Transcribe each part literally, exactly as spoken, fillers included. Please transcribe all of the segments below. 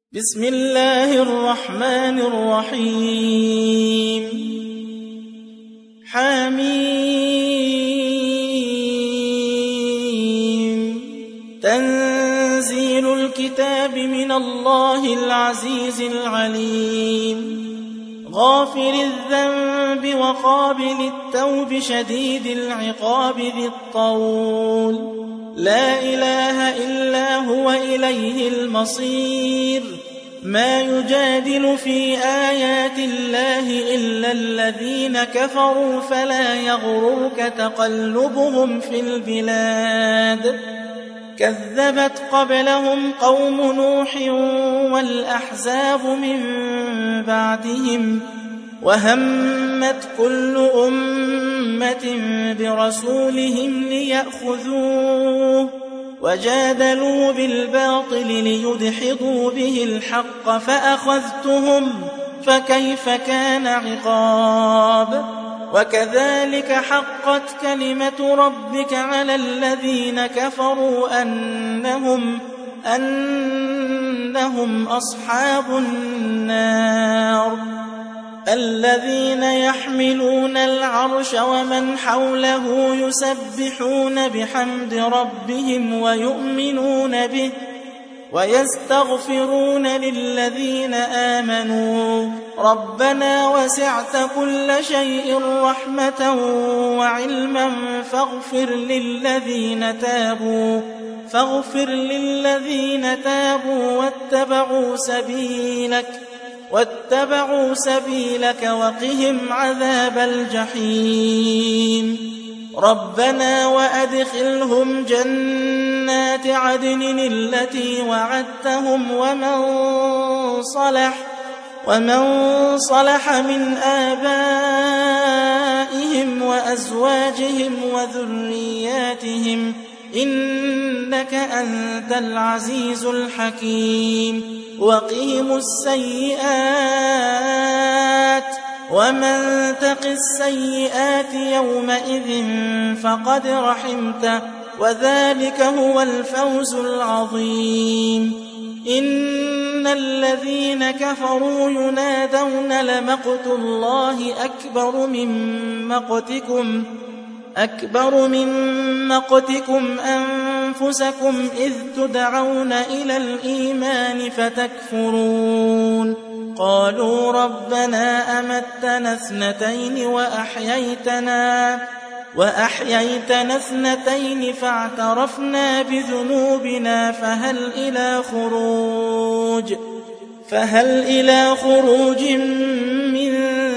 بسم الله الرحمن الرحيم حميم تنزيل الكتاب من الله العزيز العليم غافر الذنب وقابل التوب شديد العقاب ذي الطول لا إله إلا هو إليه المصير ما يجادل في آيات الله إلا الذين كفروا فلا يغررك تقلبهم في البلاد كذبت قبلهم قوم نوح والأحزاب من بعدهم وهمت كل أمة برسولهم ليأخذوه وجادلوا بالباطل ليدحضوا به الحق فأخذتهم فكيف كان عقاب وكذلك حقت كلمة ربك على الذين كفروا أنهم أنهم أصحاب النار الذين يحملون العرش ومن حوله يسبحون بحمد ربهم ويؤمنون به ويستغفرون للذين آمنوا ربنا وسعت كل شيء رحمة وعلما فاغفر للذين تابوا فاغفر للذين تابوا واتبعوا سبيلك واتبعوا سبيلك وقهم عذاب الجحيم ربنا وأدخلهم جنات عدن التي وعدتهم ومن صلح ومن صلح من آبائهم وأزواجهم وذرياتهم إنك أنت العزيز الحكيم وقهم السيئات ومن تق السيئات يومئذ فقد رحمته وذلك هو الفوز العظيم إن الذين كفروا ينادون لمقت الله أكبر من مقتكم أكبر من مقتكم أنفسكم إذ تدعون إلى الإيمان فتكفرون قالوا ربنا أمتنا اثنتين وأحييتنا وأحييتنا اثنتين فاعترفنا بذنوبنا فهل إلى خروج فهل إلى خروج من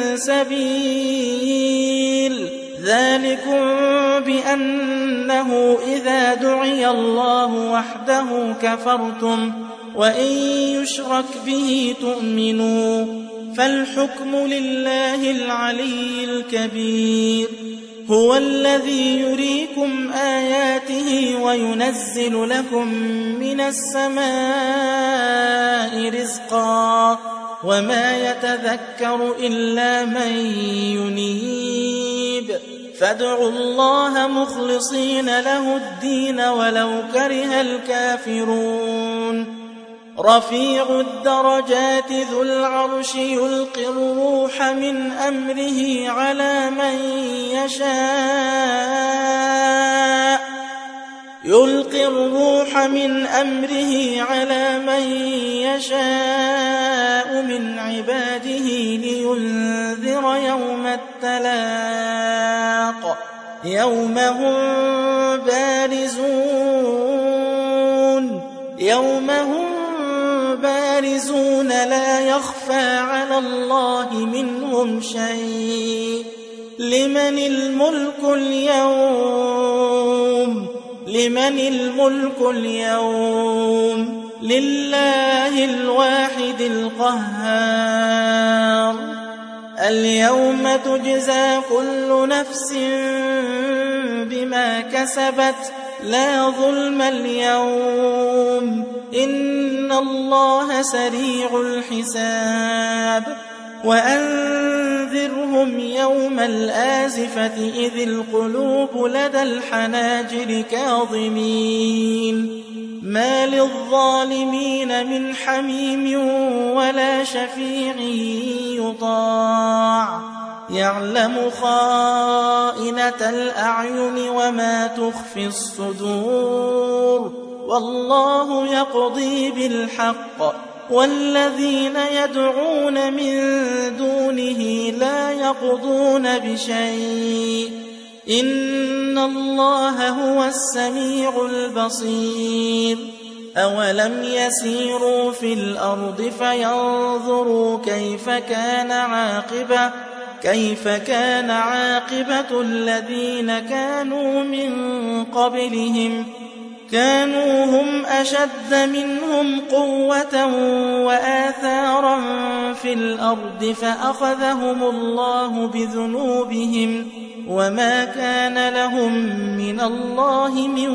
سبيل ذلكم بأنه إذا دعي الله وحده كفرتم وإن يشرك به تؤمنوا فالحكم لله العلي الكبير هو الذي يريكم آياته وينزل لكم من السماء رزقا وما يتذكر إلا من ينيب فادعوا الله مخلصين له الدين ولو كره الكافرون رفيع الدرجات ذو العرش يلقي الروح من أمره على من يشاء يلقي الروح من أمره على من يشاء من عباده لينذر يوم التلاق يوم هم بارزون يوم هم بارزون لا يخفى على الله منهم شيء لمن الملك اليوم لمن الملك اليوم لله الواحد القهار اليوم تجزى كل نفس بما كسبت لا ظلم اليوم إن الله سريع الحساب وأنذرهم يوم الآزفة إذ القلوب لدى الحناجر كاظمين ما للظالمين من حميم ولا شفيع يطاع يعلم خائنة الأعين وما تخفي الصدور والله يقضي بالحق والذين يدعون من دونه لا يقضون بشيء إن الله هو السميع البصير أولم يسيروا في الأرض فينظروا كيف كان عاقبة كيف كان عاقبة الذين كانوا من قبلهم كانوا هم أشد منهم قوة وآثارا في الأرض فأخذهم الله بذنوبهم وما كان لهم من الله من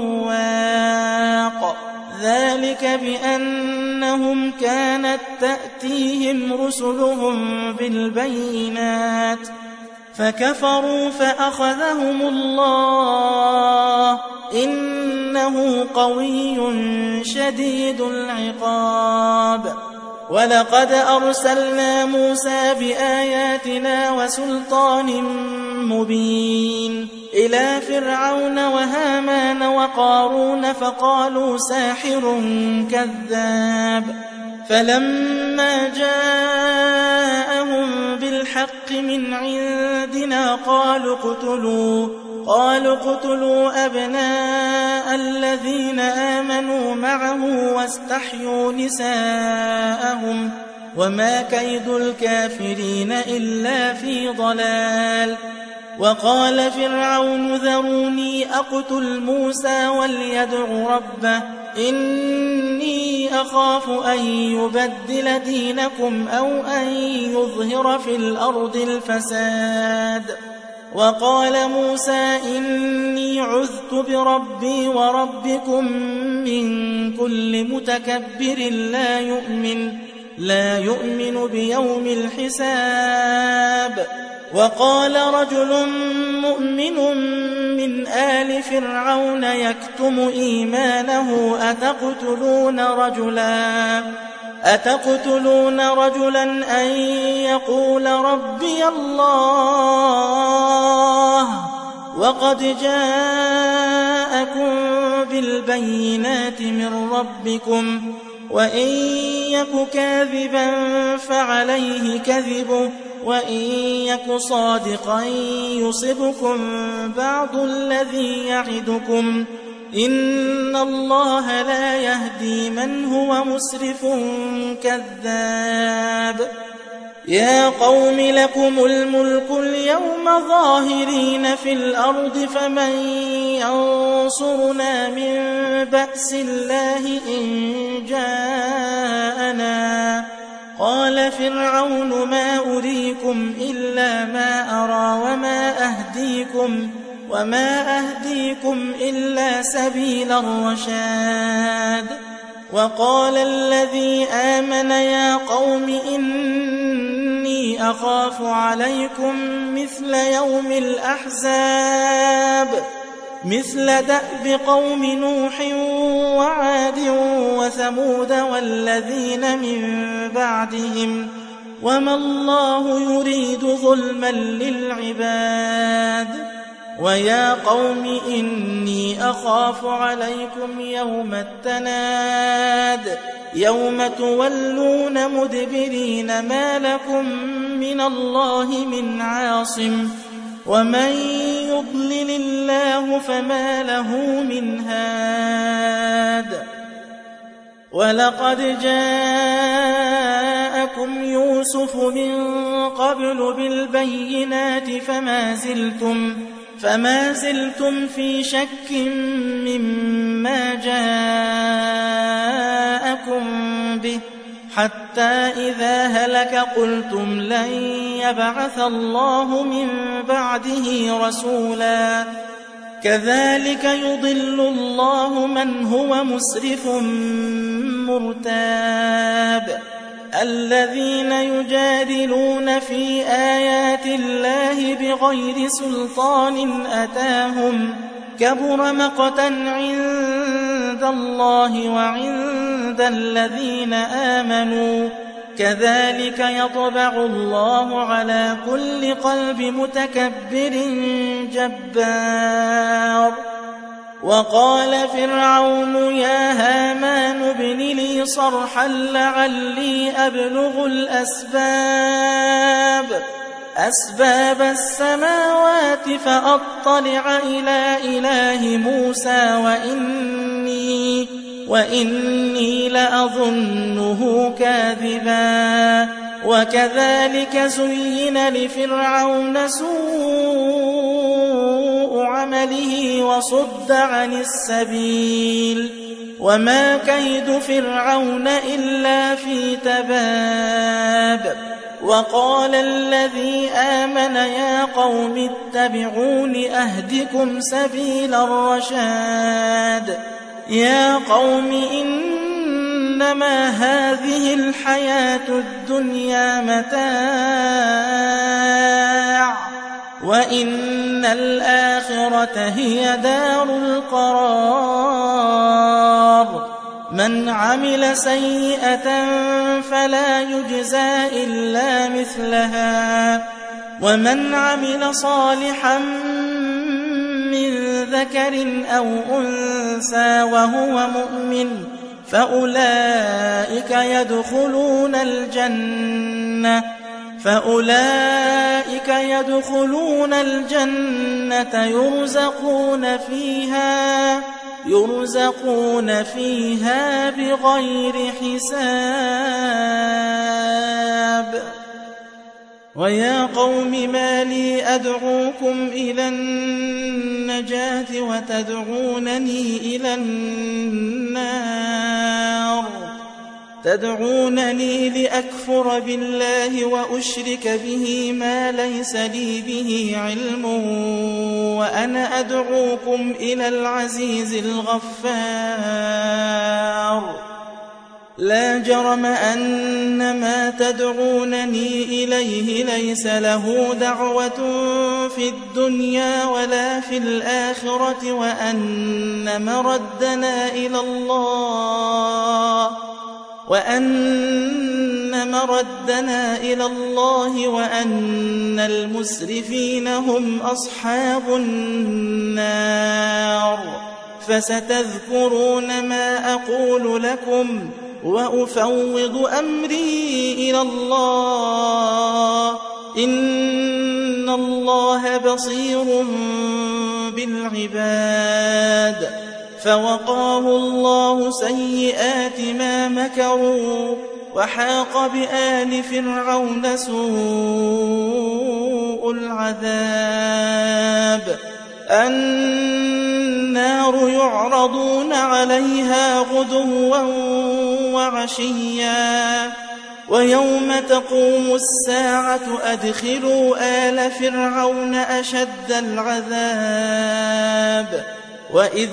واق ذلك بأنهم كانت تأتيهم رسلهم بالبينات فكفروا فأخذهم الله إنه قوي شديد العقاب ولقد أرسلنا موسى بآياتنا وسلطان مبين إلى فرعون وهامان وقارون فقالوا ساحر كذاب فلما جاءهم بالحق من عندنا قالوا اقتلوا قالوا اقتلوا أبناء الذين آمنوا معه واستحيوا نساءهم وما كيد الكافرين إلا في ضلال وقال فرعون ذروني أقتل موسى وليدع ربه إني أخاف أن يبدل دينكم أو أن يظهر في الأرض الفساد وقال موسى إني عذت بربي وربكم من كل متكبر لا يؤمن لا يؤمن بيوم الحساب وقال رجل مؤمن من آل فرعون يكتم إيمانه أتقتلون رجلا أتقتلون رجلا أن يقول ربي الله وقد جاءكم بالبينات من ربكم وإن يك كاذبا فعليه كذبه وإن يك صادقا يصبكم بعض الذي يعدكم إن الله لا يهدي من هو مسرف كذاب يا قوم لكم الملك اليوم ظاهرين في الأرض فمن ينصرنا من بأس الله إن جاءنا قال فرعون ما أريكم إلا ما أرى وما أهديكم وما أهديكم إلا سبيل الرشاد وقال الذي آمن يا قوم إني أخاف عليكم مثل يوم الأحزاب مثل دأب قوم نوح وعاد وثمود والذين من بعدهم وما الله يريد ظلما للعباد ويا قوم إني أخاف عليكم يوم التناد يوم تولون مدبرين ما لكم من الله من عاصم ومن يضلل الله فما له من هاد ولقد جاءكم يوسف من قبل بالبينات فما زلتم فما زلتم في شك مما جاءكم به حتى إذا هلك قلتم لن يبعث الله من بعده رسولا كذلك يضل الله من هو مسرف مرتاب الذين يجادلون في آيات الله بغير سلطان أتاهم كبر مقتا عند عند الله وعند الذين آمنوا كذلك يطبع الله على كل قلب متكبر جبار. وقال فرعون يا هامان ابن لي صرحا لعلي أبلغ الأسباب أسباب السماوات فأطلع إلى إله موسى وإني, وإني لأظنه كاذبا. وكذلك زين لفرعون سوء عمله وصد عن السبيل وما كيد فرعون إلا في تباب. وقال الذي آمن يا قوم اتبعون أهدكم سبيل الرشاد. يا قوم إنما هذه الحياة الدنيا متاع وإن الآخرة هي دار القرار. من عمل سيئة فلا يجزى إلا مثلها ومن عمل صالحا من ذكر أو أنثى وهو مؤمن فأولئك يدخلون الجنة فأولئك يدخلون الجنة يرزقون فيها يرزقون فيها بغير حساب. ويا قوم ما لي أدعوكم إلى النجاة وتدعونني إلى النار تدعونني لأكفر بالله وأشرك به ما ليس لي به علم وأنا أدعوكم إلى العزيز الغفار. لا جرم أن ما تدعونني إليه ليس له دعوة في الدنيا ولا في الآخرة وأن مردنا إلى الله وأن مردنا إلى الله وأن المسرفين هم أصحاب النار. فستذكرون ما أقول لكم وأفوض أمري إلى الله إن الله بصير بالعباد. فوقاه الله سيئات ما مكروا وحاق بآل فرعون سوء العذاب. النار يعرضون عليها غدوا وعشيا ويوم تقوم الساعة أدخلوا آل فرعون أشد العذاب. وإذ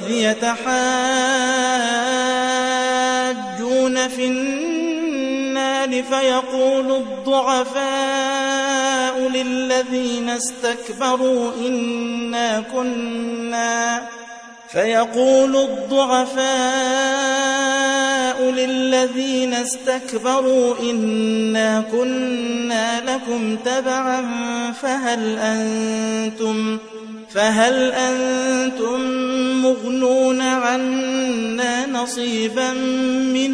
يتحاجون في النار فيقول الضعفاء للذين استكبروا إنا كنا فيقول الضعفاء للذين استكبروا إنا كنا لكم تبعا فهل أنتم فهل أنتم مغنون عنا نصيبا من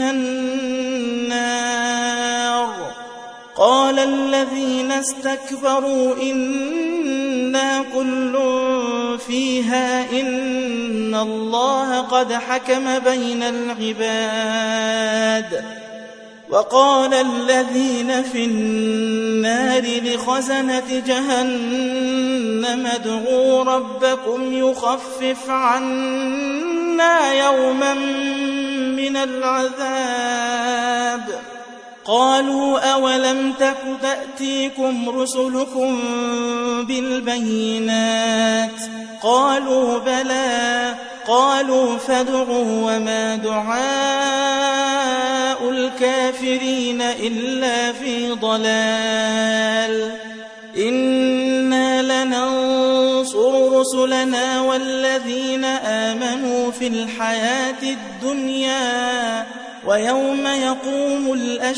النار. قال الذين استكبروا إنا كل فيها إن الله قد حكم بين العباد. وقال الذين في النار لخزنة جهنم ادعوا ربكم يخفف عنا يوما من العذاب. قالوا أولم تك تأتيكم رسلكم بالبينات قالوا بلى قالوا فادعوا وما دعاء الكافرين إلا في ضلال. إنا لننصر رسلنا والذين آمنوا في الحياة الدنيا ويوم يقوم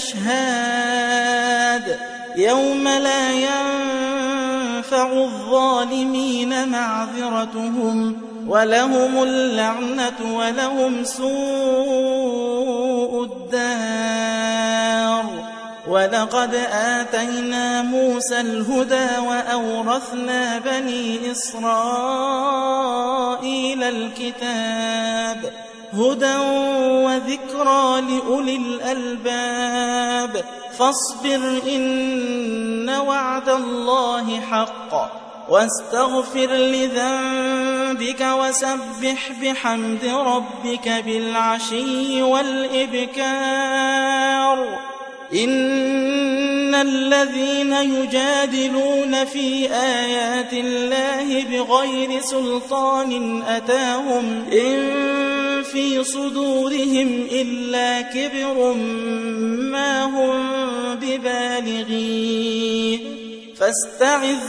الأشهاد يوم لا ينفع الظالمين معذرتهم ولهم اللعنة ولهم سوء الدار. ولقد آتينا موسى الهدى وأورثنا بني إسرائيل الكتاب هدى وذكرى لأولي الألباب. فاصبر إن وعد الله حق واستغفر لذنبك وسبح بحمد ربك بالعشي والإبكار. إن الذين يجادلون في آيات الله بغير سلطان أتاهم إن في صدورهم إلا كبر ما هم ببالغيه فاستعذ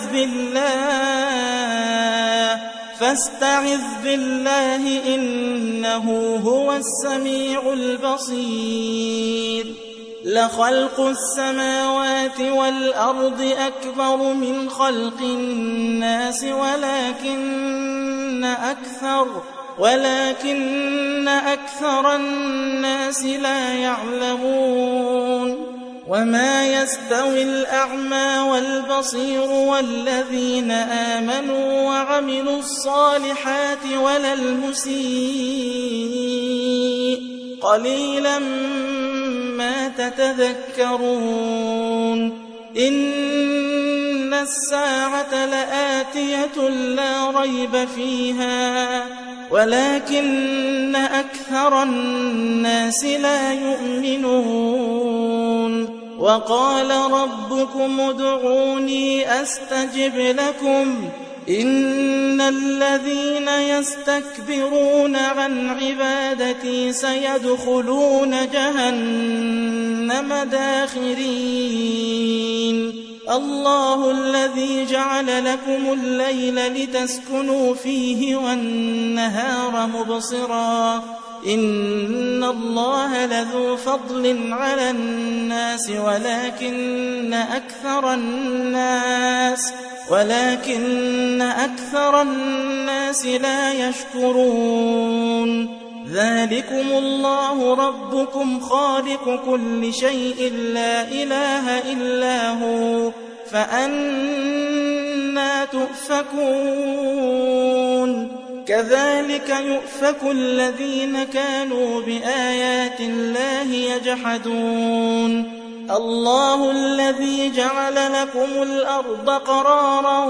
بالله فاستعذ بالله إنه هو السميع البصير. لخلق السماوات والأرض أكبر من خلق الناس ولكن أكثر ولكن أكثر الناس لا يعلمون. وما يستوي الأعمى والبصير والذين آمنوا وعملوا الصالحات ولا المسيء قليلا ما تتذكرون. إن الساعة لآتية لا ريب فيها ولكن أكثر الناس لا يؤمنون. وقال ربكم ادعوني أستجب لكم إن الذين يستكبرون عن عبادتي سيدخلون جهنم داخرين. الله الذي جعل لكم الليل لتسكنوا فيه والنهار مبصرا إن الله لذو فضل على الناس ولكن أكثر الناس ولكن أكثر الناس لا يشكرون. ذلكم الله ربكم خالق كل شيء لا إله إلا هو فأنى تؤفكون. كذلك يؤفك الذين كانوا بآيات الله يجحدون. الله الذي جعل لكم الأرض قرارا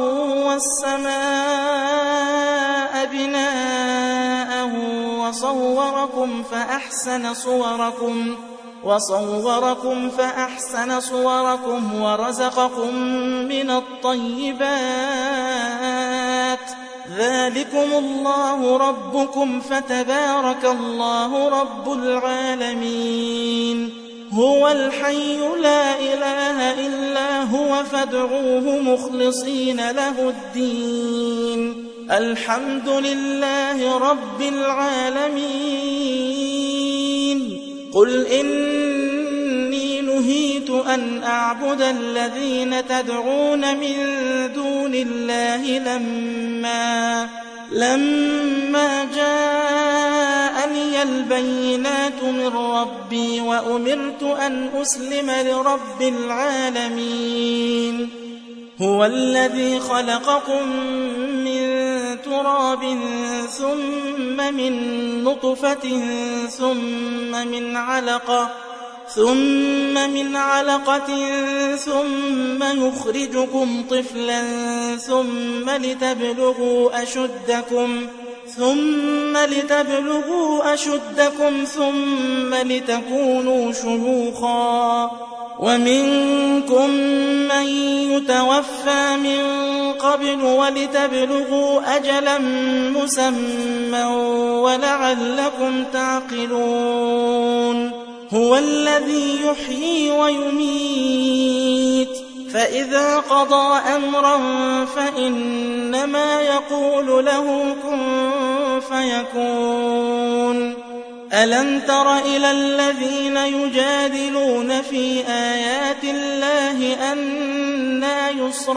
والسماء بناء وصوركم فأحسن صوركم وصوركم فأحسن صوركم ورزقكم من الطيبات. ذلكم الله ربكم فتبارك الله رب العالمين. هو الحي لا إله إلا هو فادعوه مخلصين له الدين. الحمد لله رب العالمين. قل إني نهيت أن أعبد الذين تدعون من دون الله لما لما جاءني البينات من ربي وأمرت أن أسلم لرب العالمين. هو الذي خلقكم من تراب ثم من نطفة ثم من علقة ثم من علقة ثم يخرجكم طفلا ثم لتبلغوا أشدكم ثم لتبلغوا أشدكم ثم لتكونوا شيوخا ومنكم من يتوفى من قبل ولتبلغوا أجلا مسمى ولعلكم تعقلون. هو الذي يحيي ويميت فإذا قضى أمرا فإنما يقول له كن فيكون. ألم تر إلى الذين يجادلون في آيات الله أنى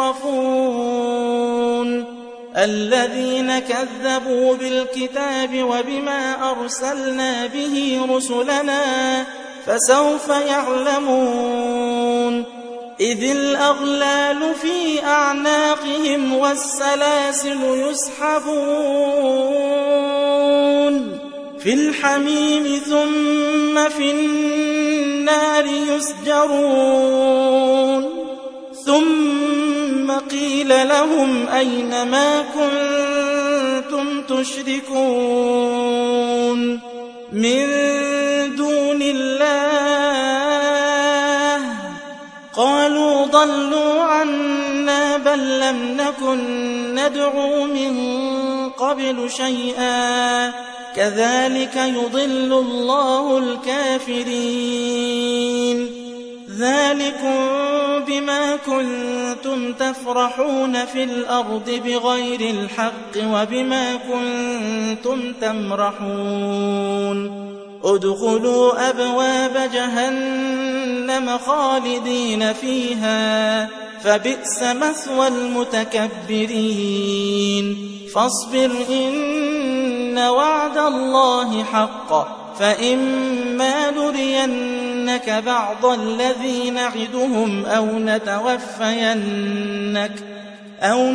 يصرفون الذين كذبوا بالكتاب وبما أرسلنا به رسلنا فسوف يعلمون إذ الأغلال في أعناقهم والسلاسل يسحبون في الحميم ثم في النار يسجرون ثم قيل لهم أين ما كنتم تشركون من دون الله قالوا ضلوا عنا بل لم نكن ندعو من قبل شيئا كذلك يضل الله الكافرين ذلكم بما كنتم تفرحون في الأرض بغير الحق وبما كنتم تمرحون ادخلوا أبواب جهنم خالدين فيها فبئس مثوى المتكبرين فاصبر إن وعد الله حق فإما نرينك بعض الذي نعدهم أو نتوفينك أو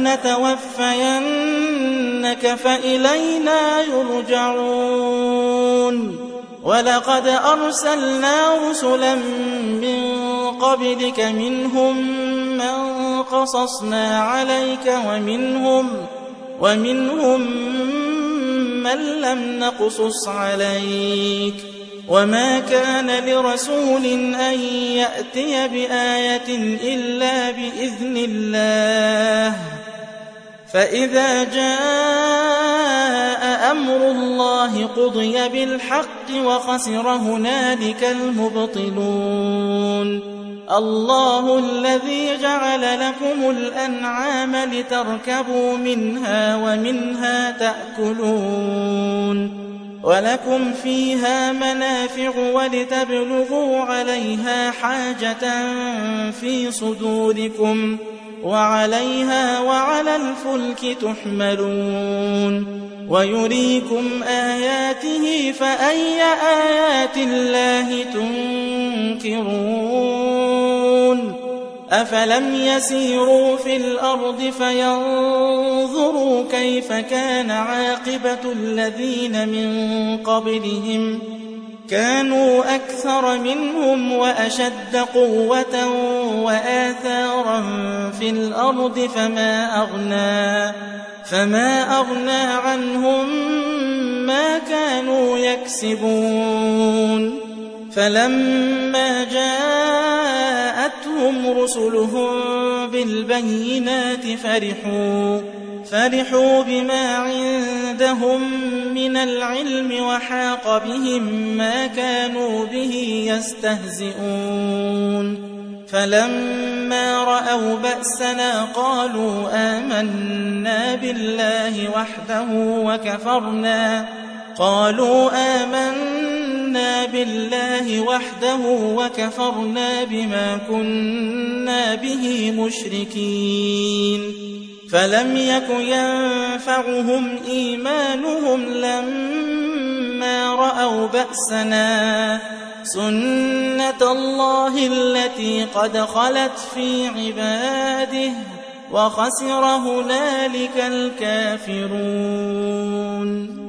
نتوفينك فإلينا يرجعون ولقد أرسلنا رسلا من قبلك منهم من قصصنا عليك ومنهم ومنهم من لم نقصص عليك وما كان لرسول أن يأتي بآية إلا بإذن الله فإذا جاء أمر الله قضي بالحق وخسر هنالك المبطلون الله الذي جعل لكم الأنعام لتركبوا منها ومنها تأكلون ولكم فيها منافع ولتبلغوا عليها حاجة في صدوركم وعليها وعلى الفلك تحملون ويريكم آياته فأي آيات الله تنكرون أفلم يسيروا في الأرض فينظروا كيف كان عاقبة الذين من قبلهم كانوا أكثر منهم وأشد قوة وآثارا في الأرض فما أغنى فما أغنى عنهم ما كانوا يكسبون فلما جاءتهم رسلهم بالبينات فرحوا فرحوا بما عندهم من العلم وحاق بهم ما كانوا به يستهزئون فلما رأوا بأسنا قالوا آمنا بالله وحده وكفرنا قالوا آمنا بالله وحده وكفرنا بما كنا به مشركين فلم يك ينفعهم إيمانهم لما رأوا بأسنا سنة الله التي قد خلت في عباده وخسر هنالك الكافرون.